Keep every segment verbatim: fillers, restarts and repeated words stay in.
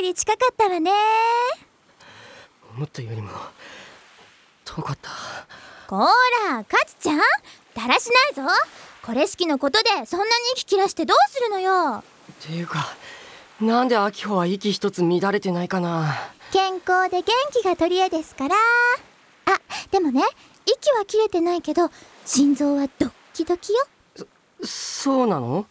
より近かったわね。 思ったよりも遠かった。 こーらカツちゃん、だらしないぞ。これしきのことでそんなに息切らしてどうするのよ。 っていうか、なんで秋穂は息一つ乱れてないかな。 健康で元気が取り柄ですから。あ、でもね、息は切れてないけど心臓はドッキドキよ。 そ、そうなの？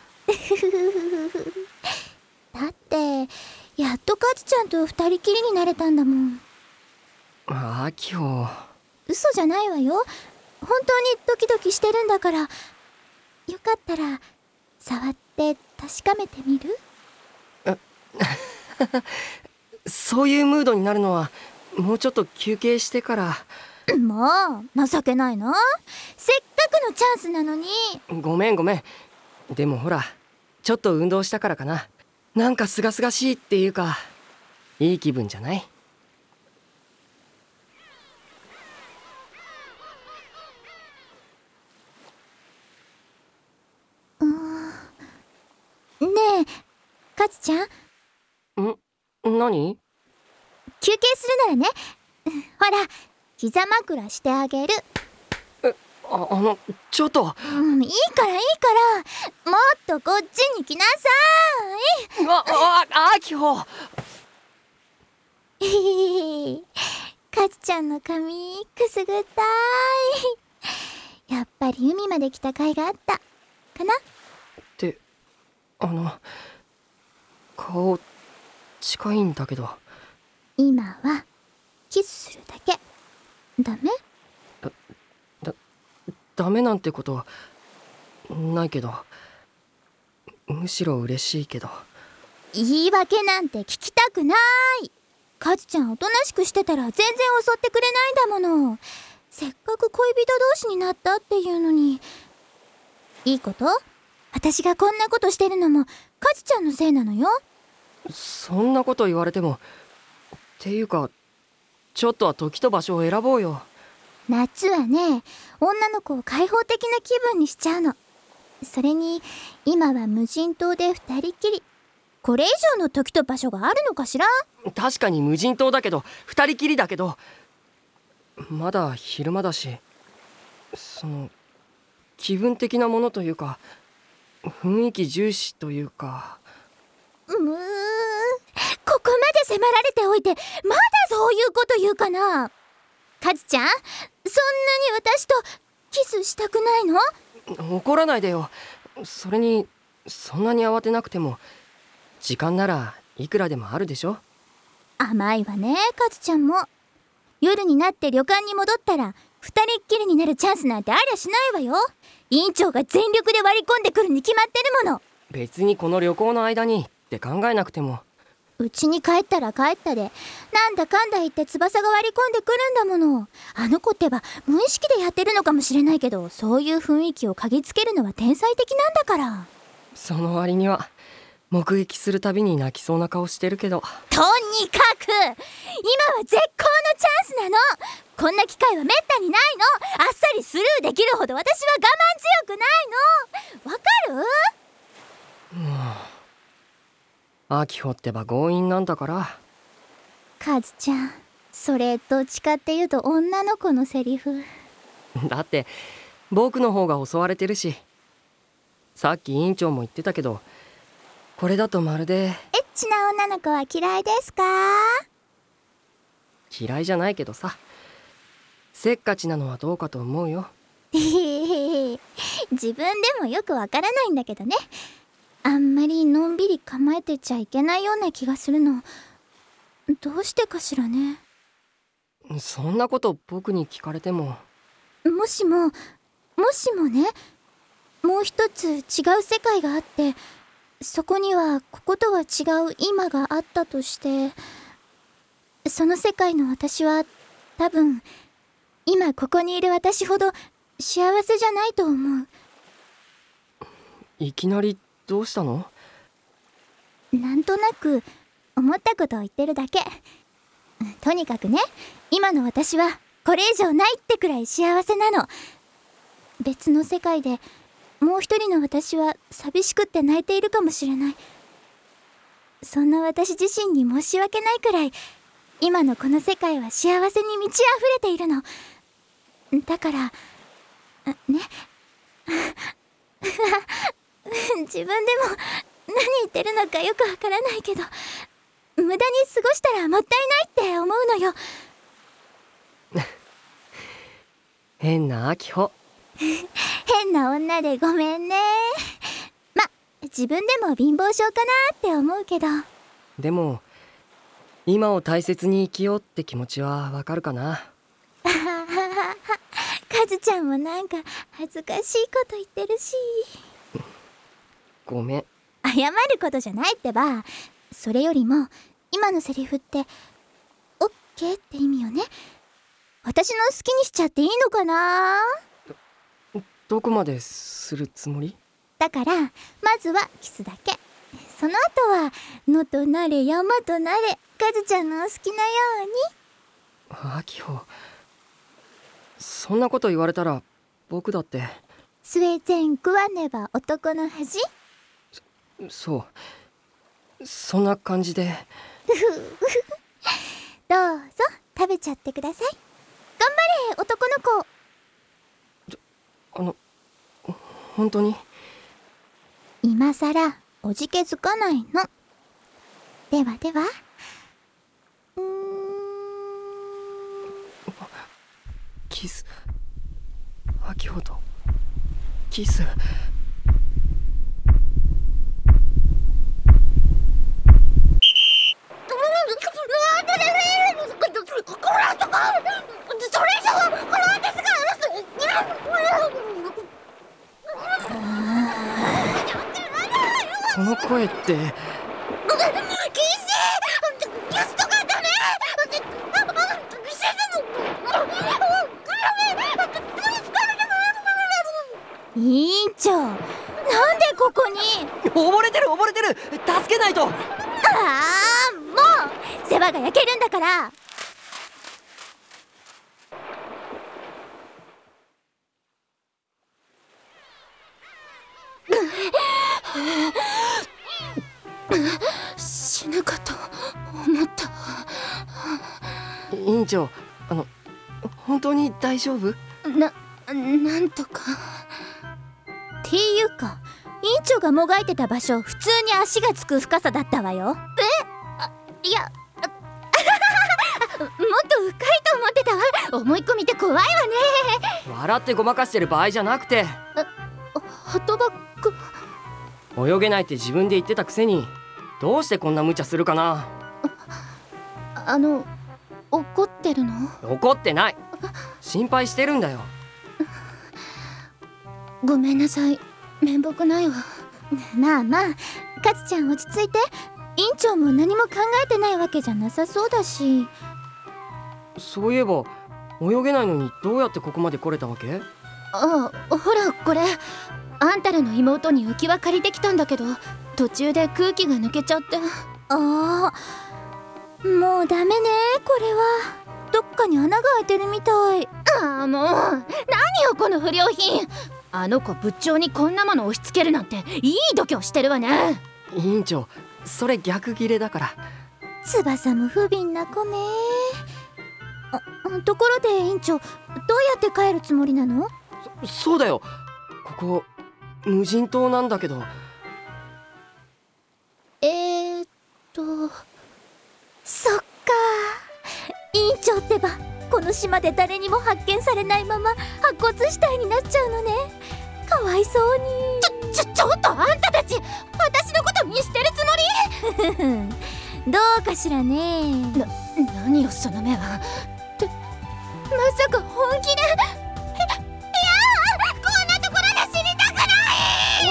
だってやっとカツちゃんと二人きりになれたんだもん。 秋穂、 嘘じゃないわよ。本当にドキドキしてるんだから。よかったら触って確かめてみる？ そういうムードになるのはもうちょっと休憩してから。 もう情けないな。せっかくのチャンスなのに。 ごめんごめん。でもほら、ちょっと運動したからかな。なんかすがすがしいっていうか、いい気分じゃない？ うーん。ねえカツちゃん。 ん？何？ 休憩するならね、ほら膝枕してあげる。 え、あ、あのちょっと、 うん、いいからいいから、もっとこっちに来なさい。あ、あ、秋穂。 い。カツちゃんの髪くすぐったい。やっぱり海まで来た甲斐があったかな。 ってあの顔近いんだけど。 今はキスするだけ。ダメ？ だ、だ、ダメなんてことないけど、むしろ嬉しいけど。 言い訳なんて聞きたくない。カツちゃんおとなしくしてたら全然襲ってくれないんだもの。せっかく恋人同士になったっていうのに。いいこと？私がこんなことしてるのもカツちゃんのせいなのよ。 そんなこと言われても。っていうか、ちょっとは時と場所を選ぼうよ。 夏はね、女の子を開放的な気分にしちゃうの。それに今は無人島で二人きり。これ以上の時と場所があるのかしら？ 確かに無人島だけど、二人きりだけど、まだ昼間だし、その気分的なものというか、雰囲気重視というか。 うーん、ここまで迫られておいてまだそういうこと言うかな。カズちゃん、そんなに私とキスしたくないの？ 怒らないでよ。それにそんなに慌てなくても時間ならいくらでもあるでしょ。 甘いわねカズちゃんも。夜になって旅館に戻ったら二人っきりになるチャンスなんてありゃしないわよ。委員長が全力で割り込んでくるに決まってるもの。 別にこの旅行の間にって考えなくても。 うちに帰ったら帰ったでなんだかんだ言って翼が割り込んでくるんだもの。あの子ってば無意識でやってるのかもしれないけど、そういう雰囲気を嗅ぎつけるのは天才的なんだから。 その割には目撃するたびに泣きそうな顔してるけど。 とにかく今は絶好のチャンスなの。こんな機会はめったにないの。あっさりスルーできるほど私は我慢強くないの。わかる？ もう秋穂ってば強引なんだから。 カズちゃん、それどっちかっていうと女の子のセリフ。 だって僕の方が襲われてるし。さっき委員長も言ってたけど、これだとまるで。 エッチな女の子は嫌いですか？ 嫌いじゃないけどさ、せっかちなのはどうかと思うよ。 自分でもよくわからないんだけどね。あんまりのんびり構えてちゃいけないような気がするの。どうしてかしらね。 そんなこと僕に聞かれても。 もしももしもね、もう一つ違う世界があって、そこにはこことは違う今があったとして、その世界の私は多分今ここにいる私ほど幸せじゃないと思う。 いきなりどうしたの？ なんとなく思ったことを言ってるだけ。とにかくね、今の私はこれ以上ないってくらい幸せなの。別の世界でもう一人の私は寂しくって泣いているかもしれない。 そんな私自身に申し訳ないくらい今のこの世界は幸せに満ち溢れているの。だからね自分でも何言ってるのかよくわからないけど、無駄に過ごしたらもったいないって思うのよ。 変な秋穂。 変な女でごめんね。ま、自分でも貧乏症かなって思うけど。 でも今を大切に生きようって気持ちはわかるかな。 カズちゃんもなんか恥ずかしいこと言ってるし。 ごめん。 謝ることじゃないってば。それよりも今のセリフってオッケーって意味よね。私の好きにしちゃっていいのかな。 ど、どこまでするつもり？ だからまずはキスだけ。その後は野となれ山となれ、カズちゃんの好きなように。 秋穂、そんなこと言われたら僕だって。 スウェーデン食わねば男の恥。 そ、そうそんな感じで。 どうぞ食べちゃってください。頑張れ男の子。 あの本当に？ 今さらおじけづかないの。ではでは。うーん。 キス。秋穂とキス。この声って。 委員長、なんでここに？ 溺れてる溺れてる、助けないと。ああ、もう世話が焼けるんだから。死ぬかと思った。 委員長、あの本当に大丈夫？ な、なんとか。っていうか、委員長がもがいてた場所、普通に足がつく深さだったわよ。え？あ、いや、もっと深いと思ってたわ。思い込みって怖いわね。 笑ってごまかしてる場合じゃなくて。 ハトバック。 泳げないって自分で言ってたくせに、どうしてこんな無茶するかな。 あ、あの怒ってるの？ 怒ってない。心配してるんだよ。 ごめんなさい、面目ないわ。まあまあ、カズちゃん落ち着いて。委員長も何も考えてないわけじゃなさそうだし。 そういえば泳げないのにどうやってここまで来れたわけ？ ああ、ほらこれ、あんたらの妹に浮き輪借りてきたんだけど、途中で空気が抜けちゃって。ああ、もうダメねこれは。どっかに穴が開いてるみたい。ああもう、何よこの不良品。あの子部長にこんなもの押し付けるなんていい度胸してるわね。 委員長、それ逆ギレだから。 翼も不憫な子ね。あ、ところで委員長、どうやって帰るつもりなの？ そ、そうだよ、ここ無人島なんだけど。 えーっとそっか、委員長ってばこの島で誰にも発見されないまま白骨死体になっちゃうのね。かわいそうに。ちょちょちょっと、あんたたち私のこと見捨てるつもり？どうかしらね。な、何よその目は。ってまさか本気で？いやー、こんなところで死にたくない。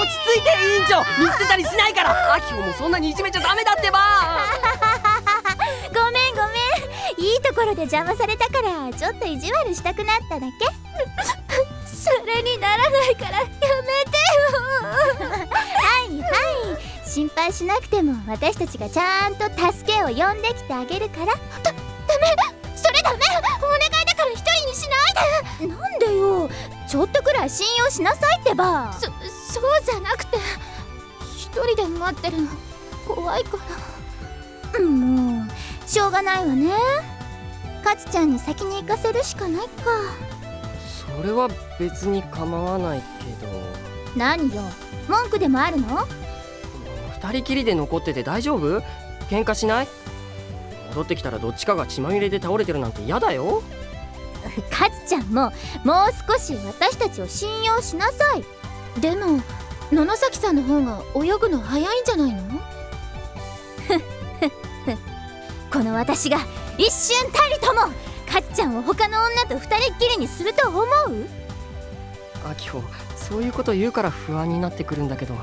落ち着いて委員長、見捨てたりしないから。秋穂もそんなにいじめちゃダメだってば。 ごめんごめん、いいところで邪魔されたからちょっと意地悪したくなっただけ。それにならないからやめてよ。はいはい、心配しなくても私たちがちゃんと助けを呼んできてあげるから。だ、ダメ、それダメ、お願いだから一人にしないで。なんでよ、ちょっとくらい信用しなさいってば。そ、そうじゃなくて、一人で待ってるの怖いから。 もうしょうがないわね。カツちゃんに先に行かせるしかないか。 それは別に構わないけど。 何よ、文句でもあるの？ 二人きりで残ってて大丈夫？喧嘩しない？戻ってきたらどっちかが血まみれで倒れてるなんて嫌だよ。 カツちゃんももう少し私たちを信用しなさい。 でも野々崎さんの方が泳ぐの早いんじゃないの？ この私が一瞬たりともカツちゃんを他の女と二人っきりにすると思う？ アキホ、そういうこと言うから不安になってくるんだけど。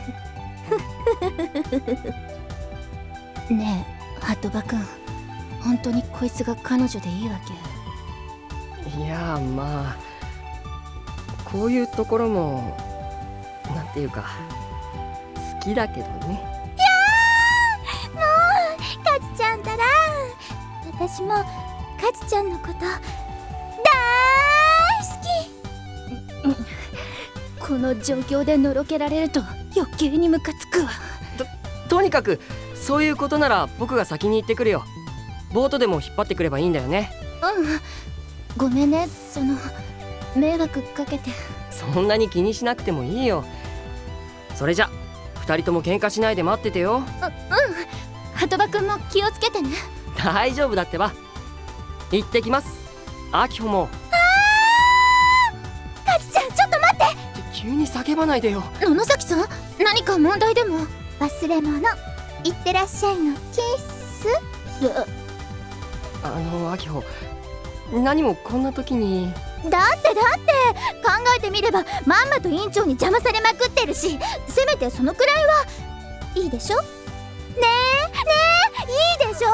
ねえ鳩場くん、本当にこいつが彼女でいいわけ？ いやまあこういうところもなんていうか好きだけどね。 いやー、もうカツちゃんたら私もカツちゃんのこと大好き。この状況でのろけられると余計にムカつくわ。 ととにかくそういうことなら僕が先に行ってくるよ。ボートでも引っ張ってくればいいんだよね。 うん、ごめんね、その迷惑かけて。 そんなに気にしなくてもいいよ。それじゃ二人とも喧嘩しないで待っててよ。う、うん鳩場くんも気をつけてね。 大丈夫だってば。行ってきます。アキホも。 き。カツちゃんちょっと待って。 急に叫ばないでよ。 野々崎さん、何か問題でも？ 忘れ物いってらっしゃいのキス。 あのアキホ、何もこんな時に。 だってだって考えてみればまんまと委員長に邪魔されまくってるし、せめてそのくらいはいいでしょ。ねえねえいいでしょ。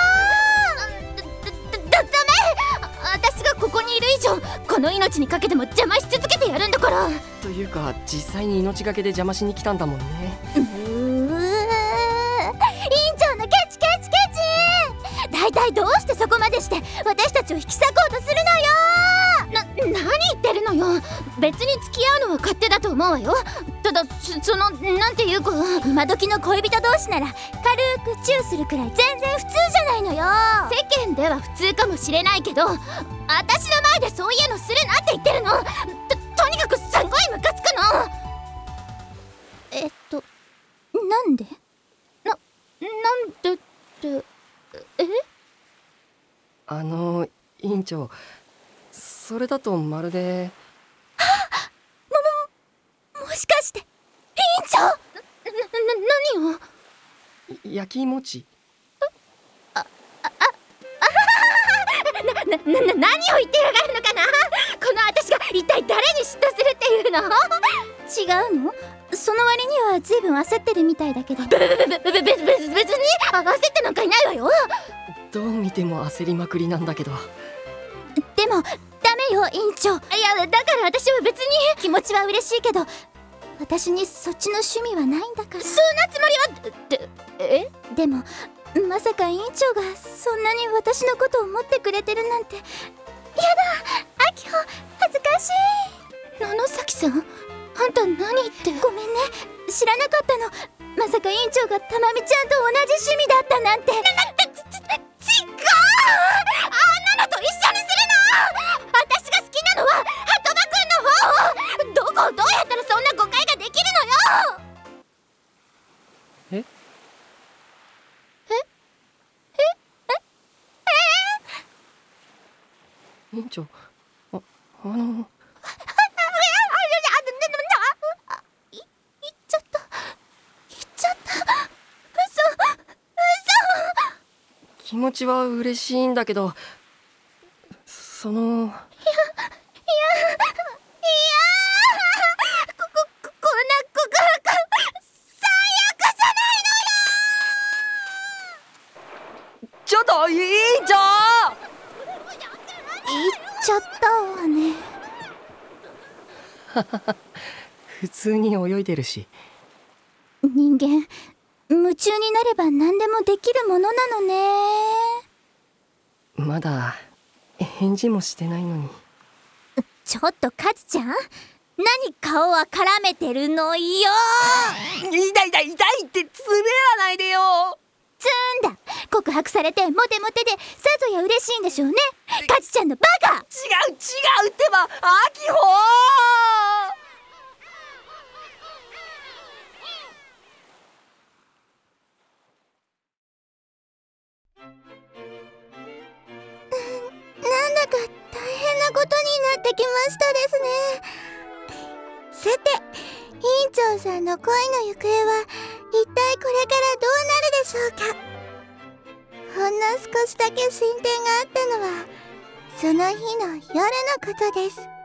だだだめ、私がここにいる以上この命にかけても邪魔し続けてやるんだから。 というか実際に命がけで邪魔しに来たんだもんね。 うー委員長のケチケチケチ。だいたいどうしてそこまでして私たちを引き裂こうとするのよ。 な、何言ってるのよ。別に付き合うのは勝手だと思うわよ。ただそ、そのなんていうか、 今時の恋人同士なら軽くチューするくらい全然普通じゃないのよ。 世間では普通かもしれないけど、私の前でそういうのするなって言ってるの。と、とにかくすんごいムカつくの。 えっとなんで？ な、なんでって、え？ あの委員長、それだとまるで。 はっ！もももしかして委員長？な、な、 な、何を？ 焼き餅？ あ、あ、あ、あな、な、な、何を言ってやがるのかな。この私が一体誰に嫉妬するっていうの？ 違うの？その割には随分焦ってるみたいだけど。 べべべべべべべ別に焦ってなんかいないわよ。 どう見ても焦りまくりなんだけど。 でもダメよ委員長。いやだから私は別に。 気持ちは嬉しいけど私にそっちの趣味はないんだから。 そんなつもりは。ってえでもまさか委員長がそんなに私のことを思ってくれてるなんて。やだアキホ、恥ずかしい。 野々崎さん、あんた何言って。 ごめんね、知らなかったの。まさか委員長がたまみちゃんと同じ趣味だったなんて。な、な、ち、ち、違う。 あんなのと一緒にするの。私が好きなのは鳩場くんの方。どこをどうやったらそんな誤解ができるのよ。 え？え？ え？え？ 委員長、あ、あの。気持ちは嬉しいんだけど、その。いや、いや、いや、 こ、こ、こ、こんな告白最悪じゃないのよ。 ちょっと委員長！ 言っちゃったわね。 普通に泳いでるし。 人間夢中になれば何でもできるものなのね。 まだ返事もしてないのに。 ちょっとカツちゃん、何顔は絡めてるのよ。 痛い痛い痛いってつねらないでよ。 つんだ告白されてモテモテでさぞや嬉しいんでしょうね。カチちゃんのバカ。 違う違うってば、アキホなんだか大変なことになってきましたですね。さて、委員長さんの恋の行方は一体これからどうなるでしょうか。ほんの少しだけ進展があったのはその日の夜のことです。